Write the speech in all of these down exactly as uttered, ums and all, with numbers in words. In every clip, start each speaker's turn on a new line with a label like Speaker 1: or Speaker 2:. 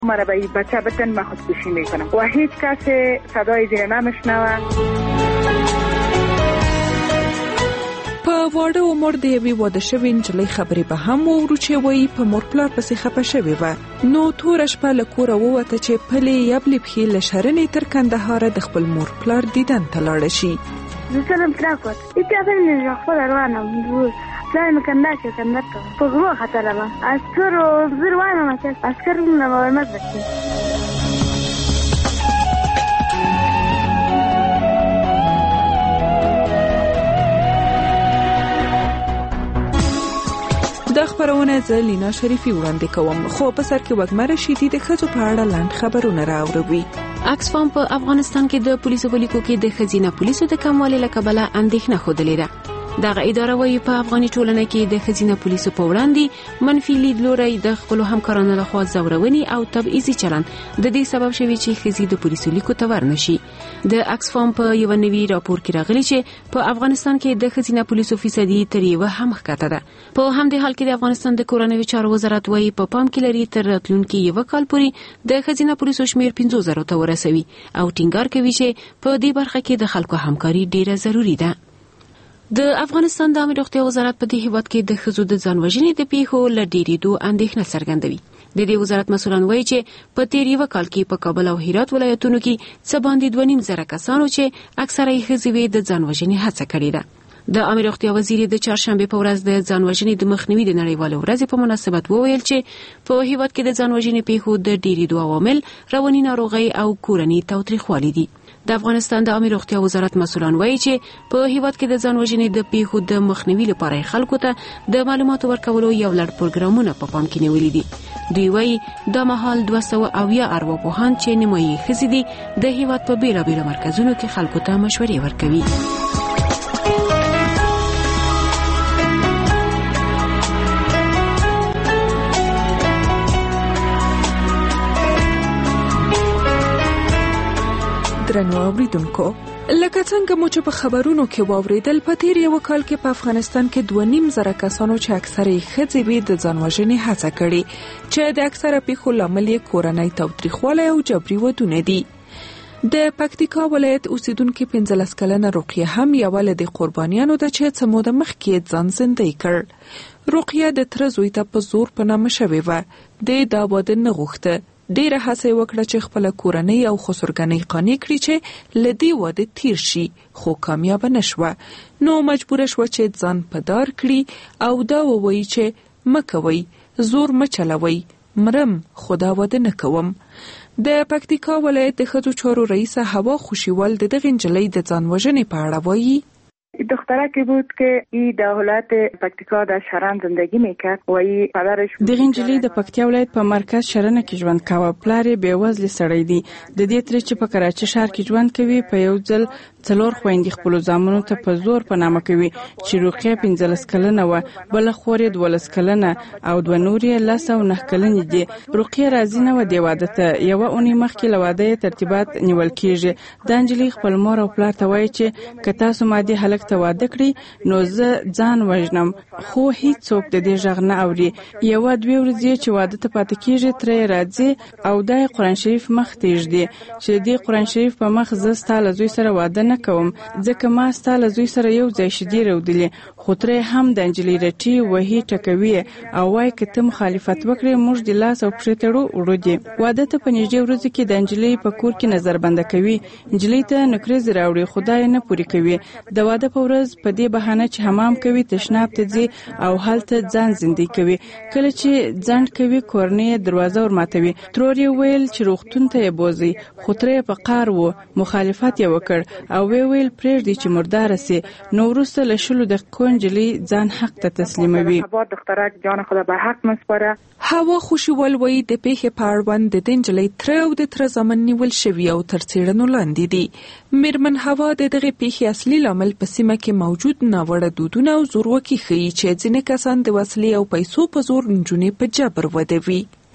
Speaker 1: مرا به بچه بتن من خودکشی میکنم و هیچ کس صدای زیر نمیشنوه.
Speaker 2: په واړه عمر د یوې واده شوې نجلۍ خبرې به هم واورو چې وایي په مور پلار پسې خفه شوې وه. نو توره شپه له کوره ووته چې پلې یبلې پښې له شرنې تر کندهاره د خپل مور پلار دیدن ته لاړه شي.
Speaker 3: زه سلام تراکوت ایتابل نه خپل روانم پلان مکندر چې کندر ته په غرو خطر ما اسکر او زر وانه چې اسکر نه مورمت بچي. دا خبرونه زه لینا شریفی وړاندې کوم. خو په سر کې وګمه رشیدي د ښځو په اړه لاند خبرونه راوړوي.
Speaker 4: اکسفام په افغانستان کې د پولیسو ولیکو کې د ښځینه پولیسو د کموالي له کبله اندېښنه ښودلې ده. دغه اداره وايي په افغاني ټولنه کې د ښځینه پولیسو په وړاندې منفي لیدلوری د خپلو همکارانو لخوا ځورونې او تبعیضي چلند د دې سبب شوی چې ښځې د پولیسو لیکو ته ورنشي. د اکسفام په یو نوي راپور کې راغلي چې په افغانستان کې د ښځینه پولیسو فیصدي تر یو هم ښکته ده. په همدې حال کې د افغانستان د کورنیو چارو وزارت وايي په پا پام کې لري تر راتلونکي یو کال پورې د ښځینه پولیسو شمیر پنځه زره ته ورسوي او ټینګار کوي چې په دې برخه کې د خلکو همکاري ډیره ضروری ده. د افغانستان د عامه روغتیا وزارت په دې هیواد کې د ښځو د ځان وژنې د پیښو له ډېرېدو اندېښنه څرګندوي. د دې وزارت مسؤلان وایي چې په تیر یو کال کې په کابل او هرات ولایتونو کې څه باندې دوه نیم زره کسانو چې اکثره یې ښځې وې د ځان وژنې هڅه کړې ده. د عامه روغتیا وزیر د چهارشنبه په ورځ د ځان وژنې د مخنیوي د نړیوالې ورځې په مناسبت وویل چې په هیواد کې د ځان وژنې پیښو د ډېرېدو عوامل رواني ناروغۍ او کورني تاوتریخوالي دي. د افغانستان د عامه روغتیا وزارت مسؤلان وایي چې په هیواد کې د ځان وژنې د پیښو د مخنیوي لپاره خلکو ته د معلوماتو ورکولو یو لړ پروګرامونه په پام کې نیولي دي. دوی وایي دا مهال دوه سوه اویا ارواپوهان چې نیمایي ښځې دي د هیواد په بیلابیلو مرکزونو کې خلکو ته مشورې ورکوي. درنو اوریدونکو، لکه څنګه مو چې په خبرونو کې واوریدل، په تیر یو کال کې په افغانستان کې دوه نیم زره کسانو چې اکثره یې ښځې وې د ځان وژنې هڅه کړې، چې د اکثره پیښو لامل یې کورنی تاوتریخوالی او جبري ودونه دي. د پکتیکا ولایت اوسیدونکې پنځلس کلنه رقیه هم یوه له دې قربانیانو ده چې څه موده مخکې ځان زندۍ کړ. رقیه د تره زوی ته په زور په نامه شوې وه. دی دا واده نه غوښته. ډیره هڅه وکړه چې خپل کورنۍ او خسرګنۍ قانع کړي چې لدی واده تیر شي، خو کامیاب نشوه. نو مجبور شو چې ځان په دار کړي او دا ووایي چې مکوي، زور مچلوي، مرم خدا واده نه کوم. د پکتیکا ولایت د ښځو چارو رئیسه هوا خوشیوال د دغه نجلۍ د ځان وژنې په اړه وایي.
Speaker 1: دخترکی بود که ای در ولایت پکتیکا در شرن زندگی میکرد و ای پدرش
Speaker 5: دغه نجلۍ د پکتیا ولایت په مرکز شرن کې ژوند کاوه. پلار یې بیوزله سړی دی. د دې تر چې په کراچي ښار کې ژوند کوي، په یو ځل څلور خويندې خپل زامنو ته په زور په نامه کوي چې رقیه پنځلس کلنه و، بل خور یې دولس کلنه او دوه نور یې لس او نه کلنې دي. رقیه راځي نه و دی واده ته. یو اونۍ مخکې له واده ترتیبات نیول کیږي. د نجلۍ خپل مور او پلار ته وایي چې که تاسو مادي هلک ته واده کړی نو زه ځان وژنم، خو هیڅوک د دې غږ نه اوري. یو دوه ورځې چې واده ته پاتې کیږي ترې راځي او د قرآن شریف مخ تیږدي چې د قرآن شریف په مخ زه ستاسو زوی سره واده نه کوم، ځکه ما ستاسو زوی سره یو ځای شدي رودلې. خو ترې هم د نجلۍ رټي وهي ټکوي او وایي که ته مخالفت وکړې موږ د لاس او پښې تړو وړو دي. واده ته په نږدې ورځو کې د نجلۍ په کور کې نظر بنده کوي. نجلۍ ته نکریزې راوړي، خدای نه پوری کوي. د واده په ورځ په دې بهانه چې حمام کوي، تشناب ته ځي او هلته ځان زندۍ کوي. کله چې ځنډ کوي کورنۍ دروازه ورماتوي. ترور یې ویل چې روغتون ته یې بوزي، خو ترې په قار وو. مخالفت یې وکړ او وی ویل پرېږدي چې مردار سي. نو وروسته له شلو دقیقو نجلۍ ځان حق ته تسلیموي.
Speaker 1: دخترک جان خدا به حق مسپاره.
Speaker 2: هوا خوشیوال وایي د پیښې په اړوند د دې نجلۍ تره او د تره زامن نیول شوي او تر څېړنو لاندې دي. میرمن هوا د دغې پیښې اصلي لامل په سیمه کې موجود ناوړه دودونه او زورواکي ښیي چې ځینې کسان د وسلې او پیسو په زور نجونې په جبر ودوي.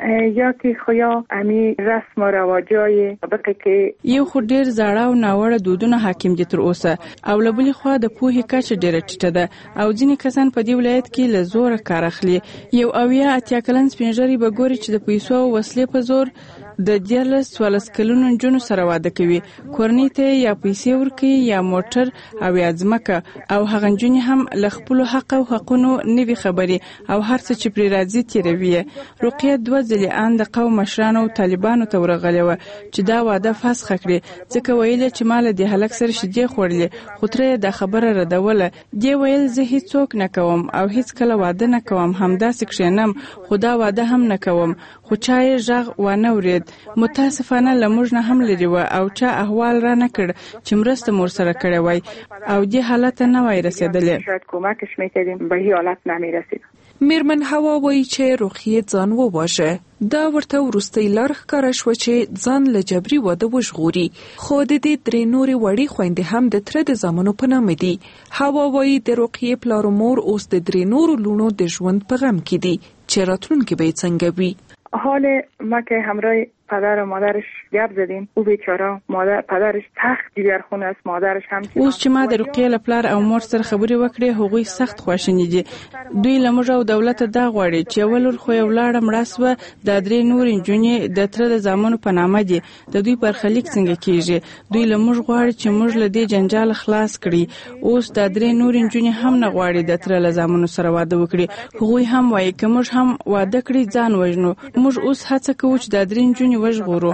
Speaker 1: یا که خو امی رسم و رواجای سابقه که
Speaker 5: یو خو ډیر زاړه او ناوړه دودونه حاکم دي تر اوسه او له بلې خوا د پوهې کچه ډیره ټیټه ده او ځینې کسان په دې ولایت کې له زوره کار اخلي. یو اویا اتیا کلن سپینږیري به ګوري چې د پیسو او وسلې په زور د دیارلس څوارلس کلونو نجونو سره واده کوي. کورنۍ ته یا پیسې ورکوي یا موټر او یا ځمکه او هغه نجونې هم له خپلو حق او حقونو نه وي خبرې او هر څه چې پرې راځي تیروي. رقیه دوه ځلې ان د قوم مشرانو او طالبانو ته ورغلې وه چې دا واده فسخ کړي ځکه ویل چې مال د هلک سره شیدې خوړلې خو ترې دا خبره ردوله. دی ویل زه هیڅوک نه کوم او هیڅ کله واده نه کوم همداسې کښېنم خو دا واده هم نه کوم خو چا یې غږ وانه ورید. متاسفانه له موږ نه هم لري و او چا احوال را نه کړ چې مرسته مور سره کړې وای او دې حالت نه وای رسیدلې.
Speaker 1: شاید کمکش میکردیم به این حالت نمیرسید.
Speaker 2: میرمن هوا وایي چې رقیه ځان وواژه. دا ورته وروستۍ لار ښکاره شوه چې ځان له جبري واده وژغوري خو د دې درې نورې وړې خویندې هم د تره د زامنو په نامه دي. هوا وایي د رقیې پلار و مور اوس د درې نورو لوڼو د ژوند په غم کې دي چې راتلونکي به یې څنګه وي.
Speaker 1: حال ما که همراه پدر و مادرش گپ زدیم او بیچاره مادر پدرش تخت جگرخون است مادرش هم
Speaker 5: اوس چې ما د رقیه له پلار او مور سره خبرې وکړې هغوی سخت خواشیني دي. دوی له موږ او دولت دا غواړي چې اول ور خو یو لاړه مړه سوه د درې نور نجونې د تره د زامنو په نامه دي د دوی برخلیک څنګه کیږي. دوی له موږ غواړي چې موږ له دې جنجال خلاص کړي. اوس د درې نور نجونې هم نه غواړي د تره له زامنو سره واده وکړي. هغوی هم وایي که موږ هم واده کړي ځان وژنو. موږ اوس هڅه کوو چې د درې نجونې وژغورو.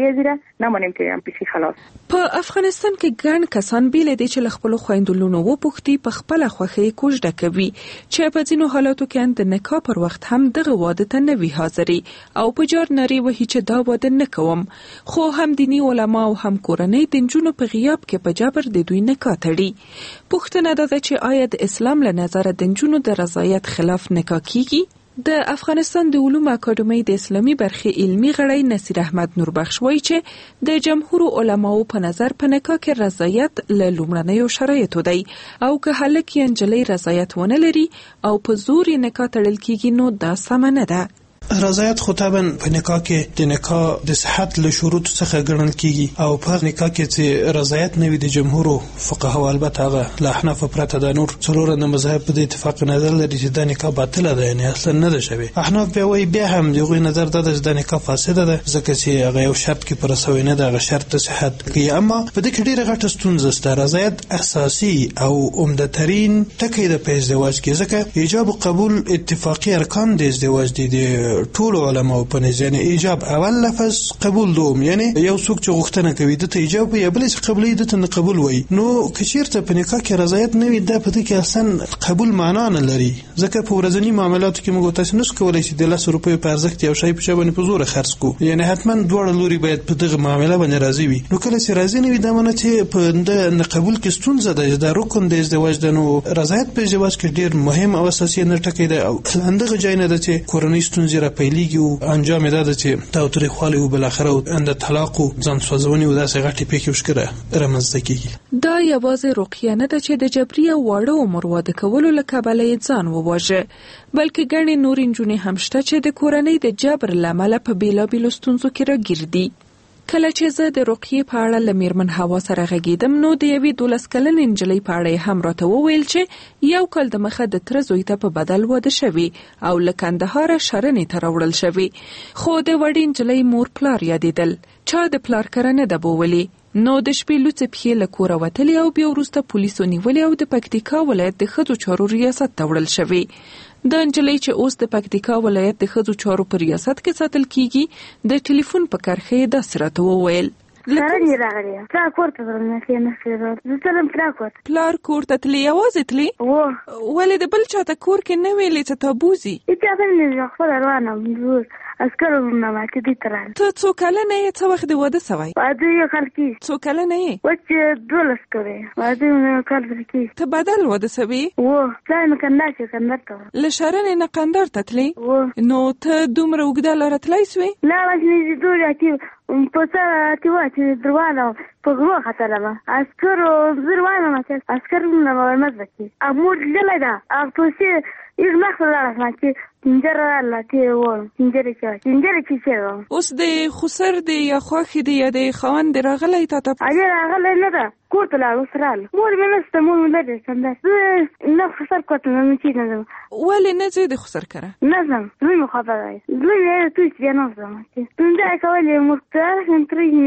Speaker 2: په افغانستان کې ګڼ کسان بیل دي چې له خپلو خویندو لونو وپوښتي په خپله خوښۍ کوژده کوي چې په ځینو حالاتو کې د نکاح پر وخت هم دغه واده ته نه وي حاضري او په جار نارې وهي چې دا واده نه کوم خو هم دیني علما او هم کورنۍ د نجونو په غیاب کې په جبر د دوی نکاح تړي. پوښتنه دا ده چې آیا د اسلام له نظره د نجونو د رضایت خلاف نکاح کیږي؟ د افغانستان د علومو اکاډمۍ د اسلامي برخې علمي غړی نصیر احمد نوربخش وایي چې د جمهور علماو په نظر په نکاح کې رضایت له لومړنیو شرایطو دی او که هلک یا نجلۍ رضایت ونه لري او په زور یې نکاح تړل کیږي نو دا سمه نه ده.
Speaker 6: رضایت خو طبعا په نکاح کې د نکاح د صحت له شروط څخه ګڼل کیږي او په نکاح کې چې رضایت نه وي د جمهور فقها او البته هغه له احناف پرته د نور څلور نه مذهب په اتفاق نظر لري چې د نکاح باطل ده یعنی اصلا نه ده شوی. احناف به وایي بیا هم دغه نظر ده چې د نکاح فاسد ده ځکه چې هغه یو شرط کې پر سوی نه ده هغه شرط صحت کوي. اما په دې کې ډیره غټه ستونزه شته. رضایت اساسي او عمده ترين ټکی د په ازدواج کې ځکه ایجاب او قبول اتفاقی ارکان د ازدواج دي ټول علماء په نظر یعنی ایجاب اول لفظ قبول دوم یعنی یو څوک چې غوښتنه کوي د ته ایجاب یا بل څه قبلي د ته قبول وای نو کچیرته په نکاح کې رضایت نه وي د پته کې اصلا قبول معنا نه لري ځکه په ورځنی معاملاتو کې موږ تاسو نس کولای شي د لس روپیو په ارزښت یو شی په شبنه په زور خرڅ کو یعنی حتما دوړ لوري باید په دغه معاملې باندې راضي وي. نو کله چې راضي نه وي دا معنی چې په د قبول کې ستونزه ده. د رکن د ازدواج د نو رضایت په ازدواج کې ډیر مهم او اساسي نه ټکی ده او اندغه ځای نه ده چې کورنۍ ستونزې را پیلېږي او انجام یې ده چې تاوتریخوالی او بالاخره اند طلاق او ځان سوځونې او داسې غټې پیښې وشکره رامنځته کیږي.
Speaker 2: دا یوازې رقیه نه ده چې د جبري او واړه عمر واده کولو له کبله یې ځان وواژه بلکې ګڼې نورې نجونې هم شته چې د کورنۍ د جبر له امله په بېلابېلو ستونزو کې راګیر دي. کله چې زه د رقیې په اړه له میرمن هوا سره غږېدم نو د یوې دولس کلنې نجلۍ په اړه هم راته وویل چې یو کال د مخه د تره زوی ته په بدل واده شوي او له کندهاره شرنې ته راوړل شوي خو د وړې نجلۍ مور پلار یادېدل چا د پلار کره نه ده بوولي نو د شپې لوڅې پښې له کوره وتلې او بیا وروسته پولیسو نیولې او د پکتیکا ولایت د ښځو چارو ریاست ته وړل شوي. د نجلۍ چې اوس د پکتیکا ولایت د ښځو چارو په ریاست کې ساتل کیږي د ټلیفون په کرښه یې داسې راته وویل
Speaker 3: سره راغلی پلار کور ته ورنه کې نه زه تلم پلار کور
Speaker 2: پلار کور ته تلې یوازې تلې
Speaker 3: و
Speaker 2: ولې د بل چاته کور کې نه ویلې چې تا بوزي
Speaker 3: هیڅ خبرې نه خپل روانه عسکرو نه ما کې دي تران
Speaker 2: ته څو کلنه یې څه وخت د واده سوی
Speaker 3: واده یو کال کې
Speaker 2: څو کلنه یې
Speaker 3: وچ دولس کوي واده یو کال کې
Speaker 2: ته بدل واده سوی
Speaker 3: و ځای نه کنده چې کنده ته
Speaker 2: له شرنې نه قندار ته تلې نو ته دومره اوږده لاره تللی سوې
Speaker 3: لا وځنې دوی راکې په څه تی وا چې دروازه په غوا خطرله عسکرو زروانه ما عسکرو نه مزه کې امور دلته دا او څه یو مخ لا راځي سنجر الله تی و سنجر چا سنجر چی چا
Speaker 2: اوس د خسر دی یا خوخي دی یا د خوان دی راغلی تا ته
Speaker 3: اجه راغلی نه ده کور ته لاړ وسرال مور مې نسته مور مې لري څنګه نه خسر کوته نه چی نه
Speaker 2: ولې نه زه د خسر کړه
Speaker 3: نه زم دوی مخ خبره دوی یې توې بیا نه زم څنګه کولې مرته سنتري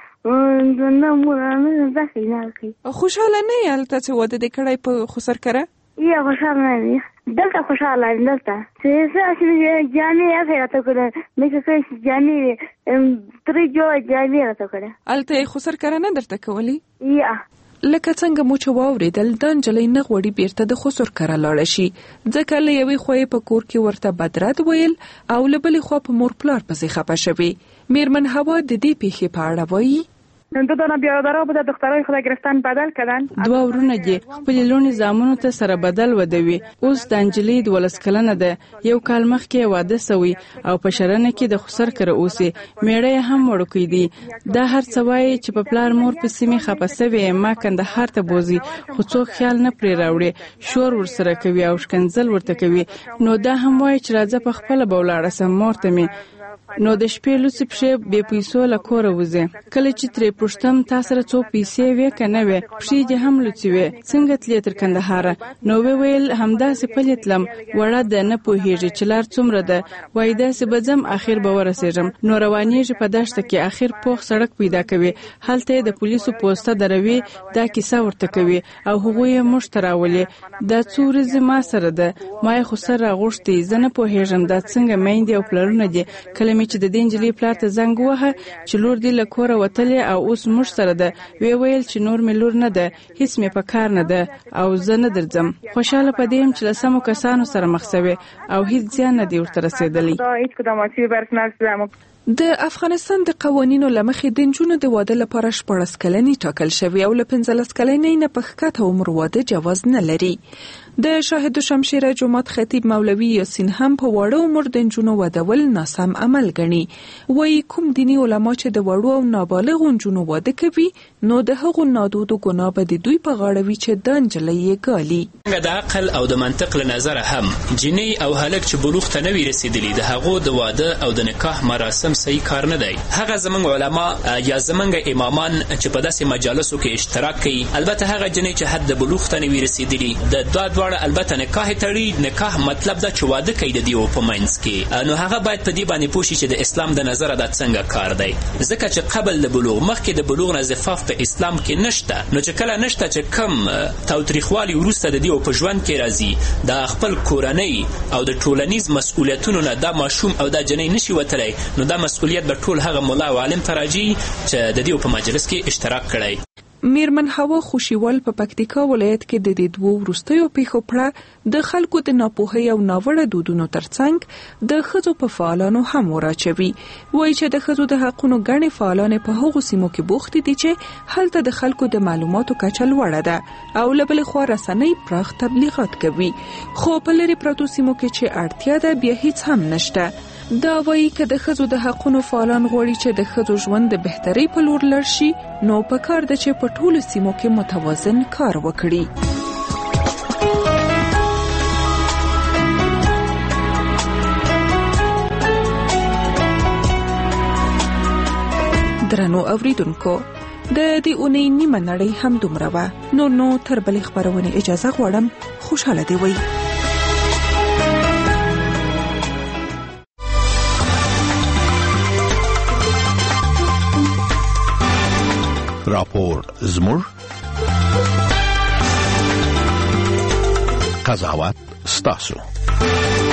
Speaker 3: نه نه مور نه ځکه نه کوي
Speaker 2: خوشاله نه یال ته چې وده د کړای په خسر کړه
Speaker 3: یا خوشاله نه دلته خوشاله دلته چې څه جامې هغه راته کړه مې څه جامې ترې جو جامې راته کړه
Speaker 2: الته خسر کړه نه درته کولی
Speaker 3: یا
Speaker 2: لکه څنګه مو چې واورېدل د نجلۍ نه غوړي بیرته د خسر کړه لاړ شي ځکه له یوې خوې په کور کې ورته بدرد ویل او له بلې خوا په مور پلار پسې خپه شوي میرمن هوا د دې پیښې په اړه وایي
Speaker 1: دو دانه بیادرها بوده دخترای خود گرفتن بدل کردن
Speaker 5: دوا ورونه دي خپل لونی زامنو ته سره بدل ودوي اوس د انجلی د ولس کلنه ده یو کال مخکې واده سوی او په شرنه کې د خسر کړه اوسي میړه هم وړوکی دي دا هر څه وایي چې په پلار مور په سیمه خپسوي ما کندهار ته بوزي خو څوک خیال نه پرې راوړي شور ورسره کوي او شکنځل ورته کوي نو دا هم وایي چې راځه په خپل بولاړه سم مورته می نو د شپې لوڅ پښې بې پیسو له کوره وځي کله چې ترې پښتم تاسو سره څو پیسې وې کنه وې پښې دې هم لوڅ وې څنګه تلې تر کندهار نو ویل همداسې پلیتلم وړه د نه پوهېږي چې لار څومره ده وای داسې بځم اخر به ورسېږم نو روانېږي په دشت کې اخر پوخ سړک پیدا کوي هلته د پولیسو پوسټه دروي دا کیسه ورته کوي او هغه یې مشتراولې دا څورې ما سره ده ما خو سره غوښتي زنه پوهېږم دا څنګه مېندې او پلرونه دي کله چې د دې نجلۍ پلار ته زنګ وهه چې لور دې له کوره وتلې او اوس موږ سره ده وی ویل چې نور مې لور نه ده هیڅ مې په کار نه ده او زه نه درځم خوشاله پدې يم چې له سمو کسانو سره مخ شوي او هیڅ ځان نه دی ورته رسیدلی
Speaker 1: هیڅ کداماتی برسنه
Speaker 2: د افغانستان د قوانینو لمخې د نجونو د واده لپاره شپږ کلنې ټاکل شوی او له پنځلس کلنې نه په ښکته عمر واده جواز نه لري د شاهد شمشیره جماعت خطیب مولوی یاسین هم په وړو عمر د نجونو ودول ناسم عمل ګڼي وایي کوم دینی علما چې د وړو او نابالغ نجونو واده کوي نو د هغو نادودو ګناه به د دوی په غاړه وي چې د نجلۍ یې ګالي
Speaker 7: د عقل او د منطق له نظره هم جنۍ او هلک چې بلوغ ته نه وي رسیدلي د هغو د واده او د نکاح مراسم صحیح کار نه دی هغه زمونږ علما یا زمونږ امامان چې په داسې مجالسو کې اشتراک کوي البته هغه جنۍ چې حد د بلوغ ته نه وي رسیدلي د دوه دواړه البته نکاح تړي نکاح مطلب دا چې واده کوي د دیو په منځ کې نو هغه باید په دې باندې پوه شي چې د اسلام د نظره دا څنګه کار دی ځکه چې قبل د بلوغ مخکې د بلوغ نه زفاف په اسلام کې نشته نو چې کله نشته چې کم تاوتریخوالي وروسته د دیو په ژوند کې راځي د خپل کورنۍ او د ټولنیز مسؤلیتونو نه دا ماشوم او دا جنۍ نشي وتلی نو دا مسؤلیت به ټول هغه مولا او عالم ته راځي چې د دیو په مجلس کې اشتراک کړی
Speaker 2: میرمن هوا خوشیوال په پکتیکا ولایت کې د دې دوو وروستیو پیښو پړه د خلکو د ناپوهۍ او ناوړه دودونو ترڅنګ د ښځو په فعالانو هم وراچوي وایي چې د ښځو د حقونو ګڼې فعالانې په هغو سیمو کې بوختې دي چې هلته د خلکو د معلوماتو کچه لوړه ده او له بلې خوا رسنۍ پراخ تبلیغات کوي خو په لرې پرتو سیمو کې چې اړتیا ده بیا هیڅ هم نشته دا وایي که د ښځو د حقونو فعالان غواړي چې د ښځو ژوند د بهترۍ په لور لاړ شي نو پکار ده چې په ټولو سیمو کې متوازن کار وکړي درنو اوریدونکو د دې اونۍ نیمه نړۍ هم دومره وه نو نو تر بلې خپرونې اجازه غواړم خوشحاله دې وئ
Speaker 8: راپور زمور قضاوت ستاسو